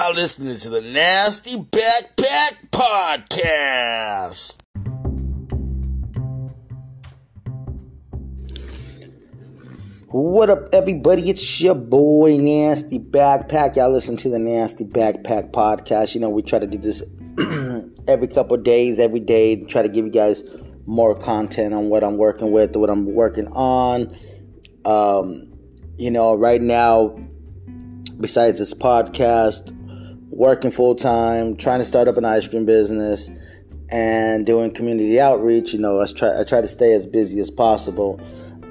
Y'all listening to the Nasty Backpack Podcast. What up, everybody? It's your boy, Nasty Backpack. Y'all listen to the Nasty Backpack Podcast. You know, we try to do this every couple of days, every day, to try to give you guys more content on what I'm working with, what I'm working on. Right now, besides this podcast, working full-time, trying to start up an ice cream business, and doing community outreach. I try to stay as busy as possible.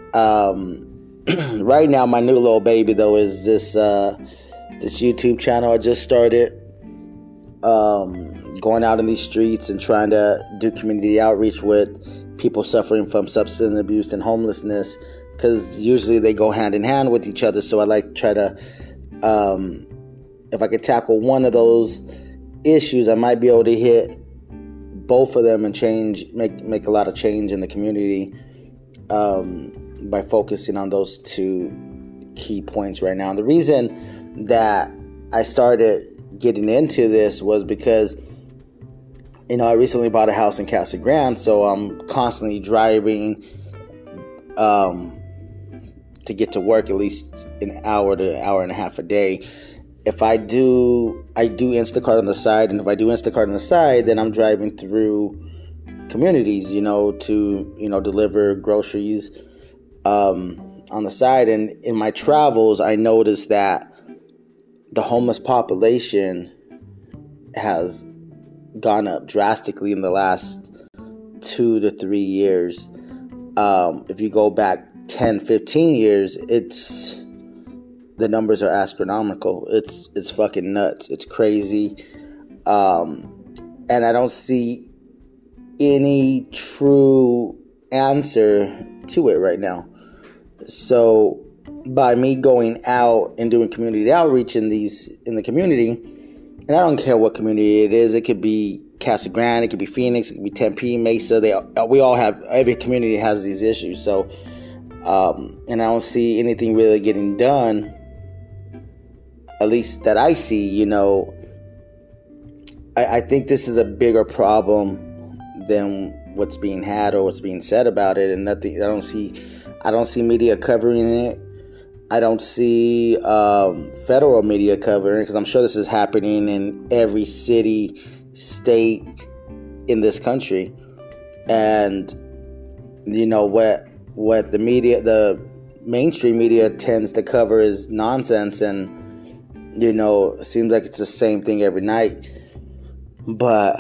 Right now, my new little baby, though, is this YouTube channel I just started. Going out in these streets and trying to do community outreach with people suffering from substance abuse and homelessness, because usually they go hand in hand with each other. So I like to try to, if I could tackle one of those issues, I might be able to hit both of them and make a lot of change in the community by focusing on those two key points right now. And the reason that I started getting into this was because, I recently bought a house in Casa Grande, so I'm constantly driving to get to work at least an hour to an hour and a half a day. If I do Instacart on the side, and if I do Instacart on the side, then I'm driving through communities, to deliver groceries on the side. And in my travels, I noticed that the homeless population has gone up drastically in the last 2 to 3 years. If you go back 10, 15 years, the numbers are astronomical. It's fucking nuts. It's crazy. And I don't see any true answer to it right now. So by me going out and doing community outreach in the community, and I don't care what community it is, it could be Casa Grande, it could be Phoenix, it could be Tempe, Mesa. Every community has these issues. So, and I don't see anything really getting done, at least that I see. I think this is a bigger problem than what's being had or what's being said about it, and nothing. I don't see media covering it. I don't see federal media covering it, because I'm sure this is happening in every city, state in this country. And what the media, the mainstream media, tends to cover is nonsense, and it seems like it's the same thing every night. But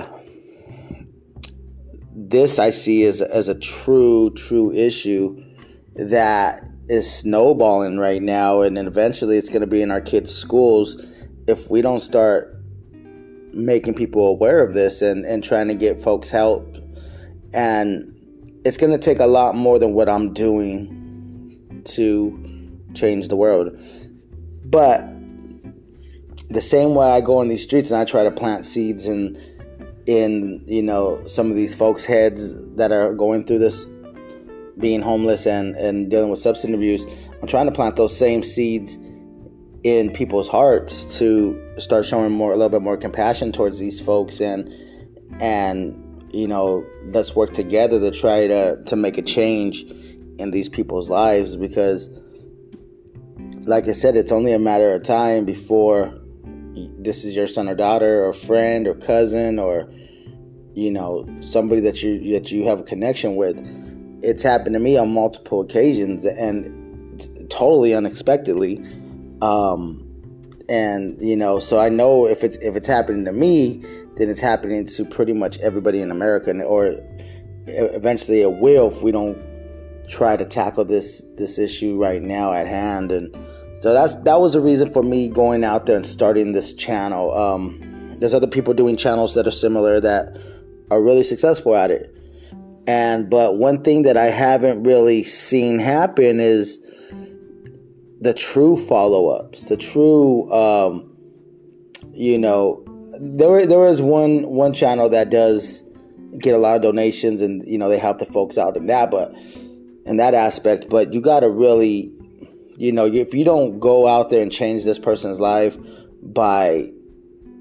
this I see as a true issue that is snowballing right now, and then eventually it's going to be in our kids' schools if we don't start making people aware of this and trying to get folks help. And it's going to take a lot more than what I'm doing to change the world. But the same way I go on these streets and I try to plant seeds in some of these folks' heads that are going through this, being homeless and dealing with substance abuse, I'm trying to plant those same seeds in people's hearts to start showing a little bit more compassion towards these folks, and let's work together to try to make a change in these people's lives. Because, like I said, it's only a matter of time before this is your son or daughter or friend or cousin or somebody that you have a connection with. It's happened to me on multiple occasions, and totally unexpectedly. So I know if it's happening to me, then it's happening to pretty much everybody in America, or eventually it will if we don't try to tackle this issue right now at hand. And so that was the reason for me going out there and starting this channel. There's other people doing channels that are similar that are really successful at it. But one thing that I haven't really seen happen is the true follow-ups, the true, there is one channel that does get a lot of donations, and, they help the folks out in that aspect. But you got to really, if you don't go out there and change this person's life by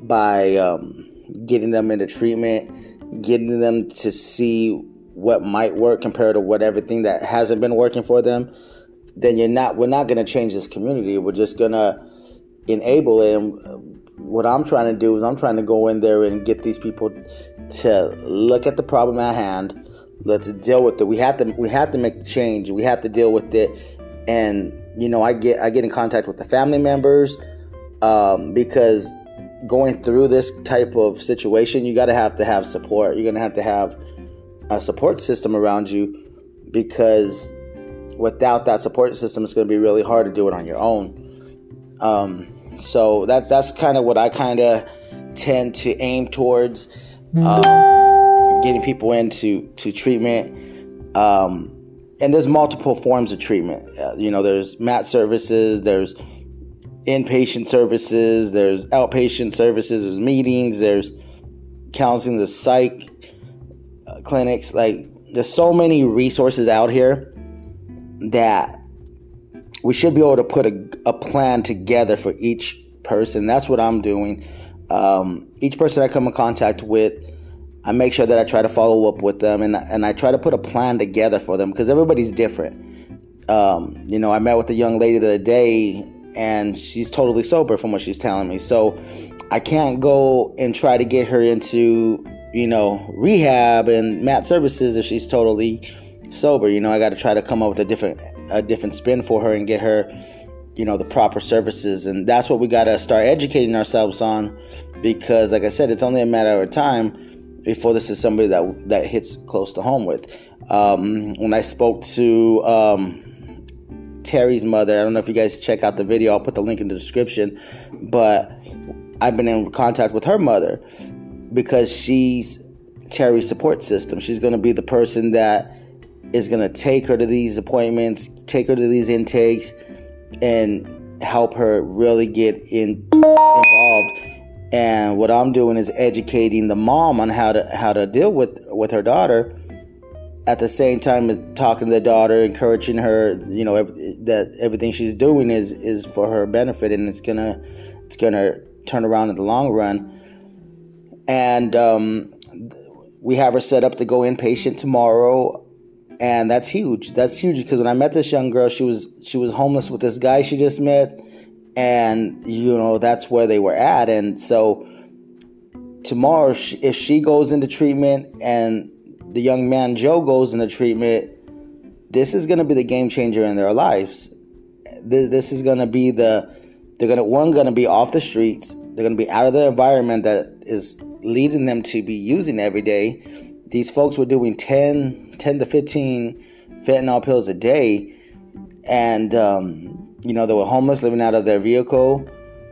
getting them into treatment, getting them to see what might work compared to what everything that hasn't been working for them, then we're not going to change this community. We're just going to enable it. And what I'm trying to do is I'm trying to go in there and get these people to look at the problem at hand. Let's deal with it. We have to make the change. We have to deal with it. And I get in contact with the family members because going through this type of situation, you got to have support. You're going to have a support system around you, because without that support system, it's going to be really hard to do it on your own. So that's kind of what I kind of tend to aim towards, getting people into treatment. And there's multiple forms of treatment. There's MAT services, there's inpatient services, there's outpatient services, there's meetings, there's counseling, there's psych clinics. Like, there's so many resources out here that we should be able to put a plan together for each person. That's what I'm doing. Each person I come in contact with, I make sure that I try to follow up with them, and I try to put a plan together for them, because everybody's different. I met with a young lady the other day, and she's totally sober from what she's telling me. So I can't go and try to get her into, rehab and MAT services if she's totally sober. I got to try to come up with a different spin for her and get her, the proper services. And that's what we got to start educating ourselves on, because, like I said, it's only a matter of time before this is somebody that hits close to home with. When I spoke to Terry's mother, I don't know if you guys check out the video, I'll put the link in the description, but I've been in contact with her mother because she's Terry's support system. She's going to be the person that is going to take her to these appointments, take her to these intakes, and help her really get involved. And what I'm doing is educating the mom on how to deal with her daughter, at the same time as talking to the daughter, encouraging her, that everything she's doing is for her benefit, and it's gonna turn around in the long run. And we have her set up to go inpatient tomorrow, and that's huge. That's huge, because when I met this young girl, she was homeless with this guy she just met, and that's where they were at. And so tomorrow, if she goes into treatment and the young man Joe goes into treatment, this is going to be the game changer in their lives. This is going to be they're going to be off the streets. They're going to be out of the environment that is leading them to be using every day. These folks were doing 10 to 15 fentanyl pills a day, and they were homeless, living out of their vehicle.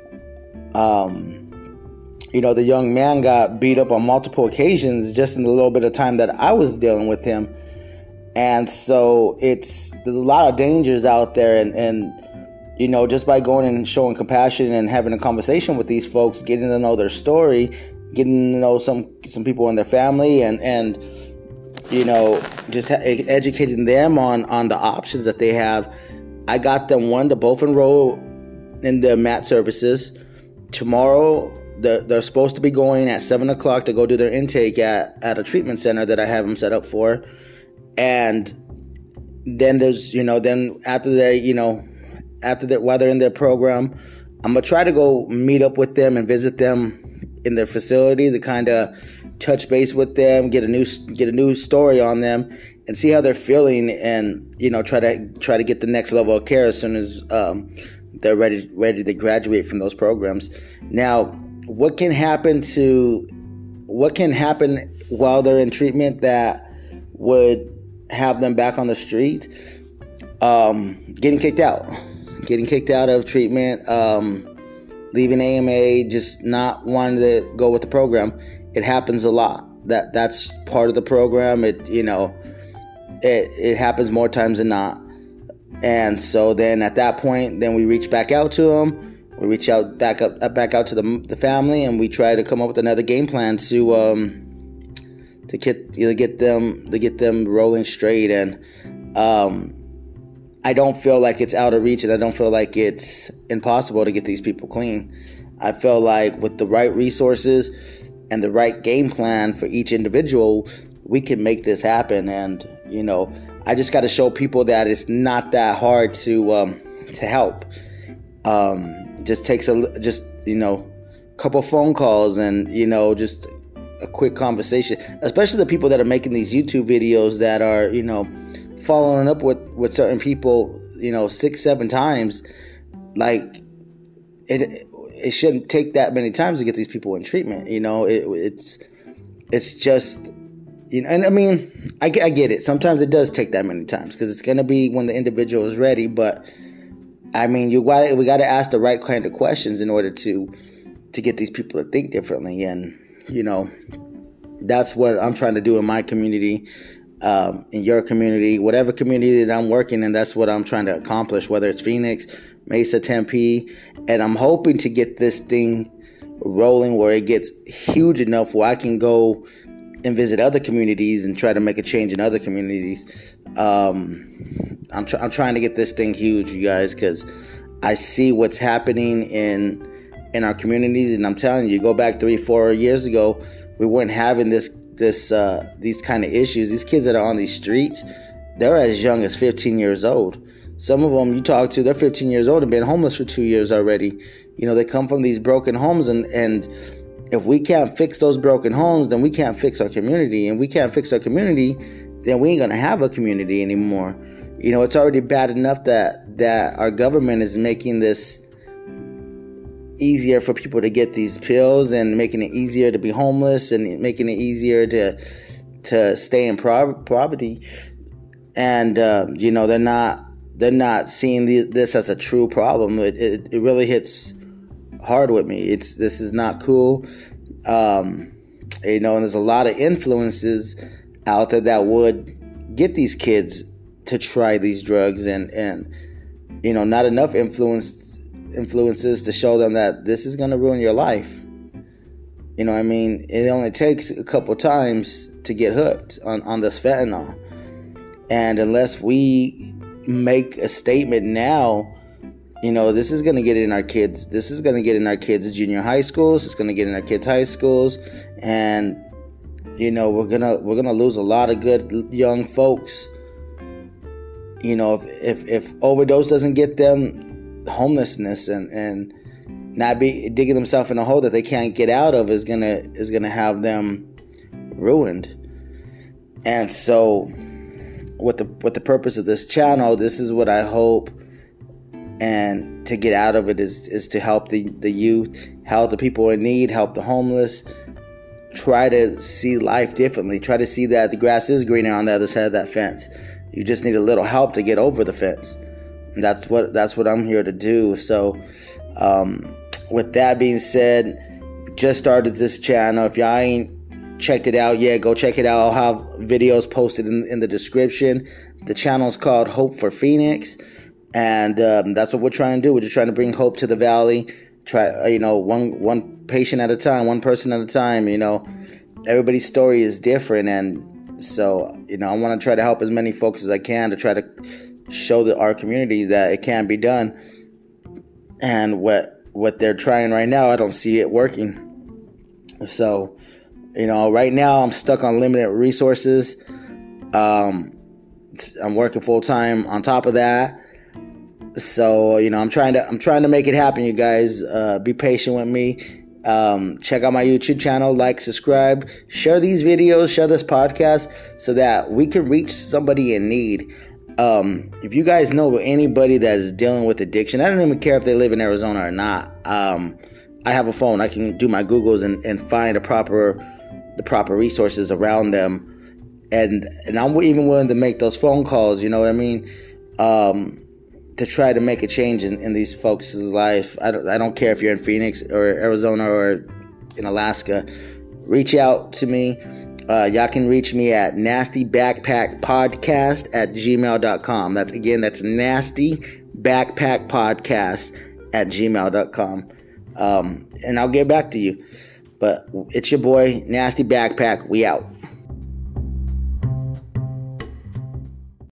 The young man got beat up on multiple occasions just in the little bit of time that I was dealing with him. And so there's a lot of dangers out there, and just by going and showing compassion and having a conversation with these folks, getting to know their story, getting to know some people in their family, and just educating them on the options that they have. I got them to both enroll in the MAT services. Tomorrow, they're supposed to be going at 7 o'clock to go do their intake at a treatment center that I have them set up for. And then there's, then after while they're in their program, I'm going to try to go meet up with them and visit them in their facility to kind of touch base with them, get a new story on them, and see how they're feeling, and try to get the next level of care as soon as they're ready to graduate from those programs. Now, what can happen while they're in treatment that would have them back on the street? Getting kicked out of treatment, leaving AMA, just not wanting to go with the program. It happens a lot. That's part of the program. It happens more times than not. And so then at that point, then we reach back out to them. We reach out back out to the family, and we try to come up with another game plan to get them rolling straight. And I don't feel like it's out of reach, and I don't feel like it's impossible to get these people clean. I feel like with the right resources and the right game plan for each individual, we can make this happen. And, I just got to show people that it's not that hard to help. Just takes a couple phone calls and, just a quick conversation, especially the people that are making these YouTube videos that are, following up with certain people, 6-7 times. Like it shouldn't take that many times to get these people in treatment. It's just, and I mean, I get it. Sometimes it does take that many times because it's going to be when the individual is ready. But I mean, we got to ask the right kind of questions in order to get these people to think differently. And, that's what I'm trying to do in my community, in your community, whatever community that I'm working in. That's what I'm trying to accomplish, whether it's Phoenix, Mesa, Tempe. And I'm hoping to get this thing rolling where it gets huge enough where I can go and visit other communities and try to make a change in other communities. I'm trying to get this thing huge, you guys, because I see what's happening in our communities, and I'm telling you, go back 3-4 years ago, we weren't having these kind of issues. These kids that are on these streets, they're as young as 15 years old. Some of them you talk to, they're 15 years old and been homeless for 2 years already. They come from these broken homes, and if we can't fix those broken homes, then we can't fix our community. And we can't fix our community, then we ain't gonna have a community anymore. It's already bad enough that our government is making this easier for people to get these pills and making it easier to be homeless and making it easier to stay in poverty. And they're not seeing this as a true problem. It really hits hard with me. This is not cool. And there's a lot of influences out there that would get these kids to try these drugs, and not enough influences to show them that this is going to ruin your life. It only takes a couple times to get hooked on this fentanyl. And unless we make a statement now, this is going to get in our kids. This is going to get in our kids' junior high schools. It's going to get in our kids' high schools. And, we're gonna lose a lot of good young folks. If overdose doesn't get them, homelessness and not be digging themselves in a hole that they can't get out of is gonna have them ruined. And so with the purpose of this channel, this is what I hope, and to get out of it is to help the youth, help the people in need, help the homeless, try to see life differently, try to see that the grass is greener on the other side of that fence. You just need a little help to get over the fence. And that's what I'm here to do. So with that being said, just started this channel. If y'all ain't checked it out yet, go check it out. I'll have videos posted in the description. The channel is called Hope for Phoenix, and that's what we're trying to do. We're just trying to bring hope to the valley. Try, one patient at a time, one person at a time. Everybody's story is different, and so I want to try to help as many folks as I can to try to show our community that it can be done. And what they're trying right now, I don't see it working. So, right now I'm stuck on limited resources. I'm working full time on top of that. So, I'm trying to make it happen, you guys. Be patient with me. Check out my YouTube channel, like, subscribe, share these videos, share this podcast so that we can reach somebody in need. If you guys know anybody that's dealing with addiction, I don't even care if they live in Arizona or not. I have a phone. I can do my Googles and find the proper resources around them. And I'm even willing to make those phone calls, you know what I mean? To try to make a change in these folks' life. I don't care if you're in Phoenix or Arizona or in Alaska. Reach out to me. Y'all can reach me at nastybackpackpodcast@gmail.com. That's nastybackpackpodcast@gmail.com. And I'll get back to you. But it's your boy, Nasty Backpack. We out.